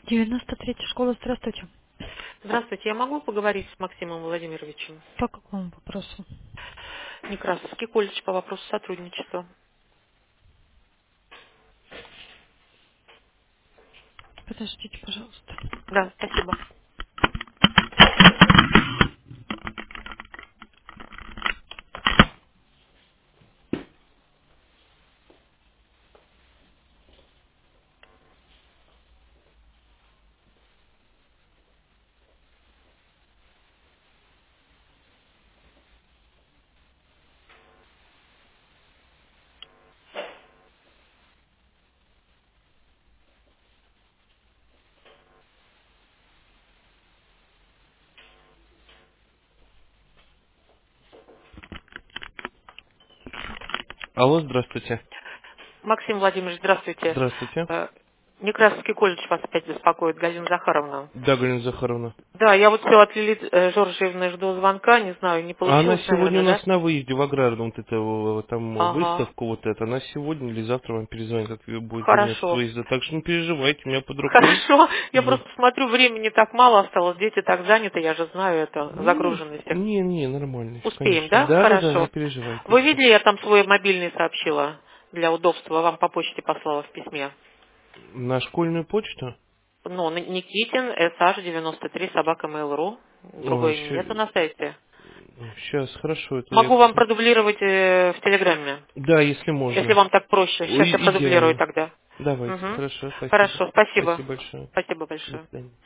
93-я школа, здравствуйте. Здравствуйте, я могу поговорить с Максимом Владимировичем? По какому вопросу? Некрасовский колледж по вопросу сотрудничества. Подождите, пожалуйста. Да, спасибо. Алло, здравствуйте. Максим Владимирович, здравствуйте. Здравствуйте. Некрасовский колледж вас опять беспокоит, Галина Захаровна. Да, Галина Захаровна. Да, я вот все от Лилит Жоржиевны жду звонка, не знаю, не А она получилось, сегодня у наверное, да? нас на выезде в Аграрном, вот это там Ага, выставка вот эта, она сегодня или завтра вам перезвонит, как будет вернется с хорошо. выезда. Так что не переживайте, у меня под рукой Хорошо, я есть. просто смотрю, времени так мало осталось, дети так заняты, я же знаю это, загруженности. Не, нормально, всё, Успеем, конечно. да? Да, не Хорошо. переживайте. Вы видели, я там свой мобильный сообщила для удобства, вам по почте послала в письме. На школьную почту? Ну, Никитин, SH93, собака Mail.ru. Другой нету на сайте. Сейчас, хорошо, это я... Могу вам продублировать в Телеграме, Да, если если можно. вам так проще. Сейчас я Ой, продублирую идеально. тогда. Давайте, Мгм. хорошо, спасибо. Хорошо, спасибо. Спасибо большое. Спасибо До большое. свидания.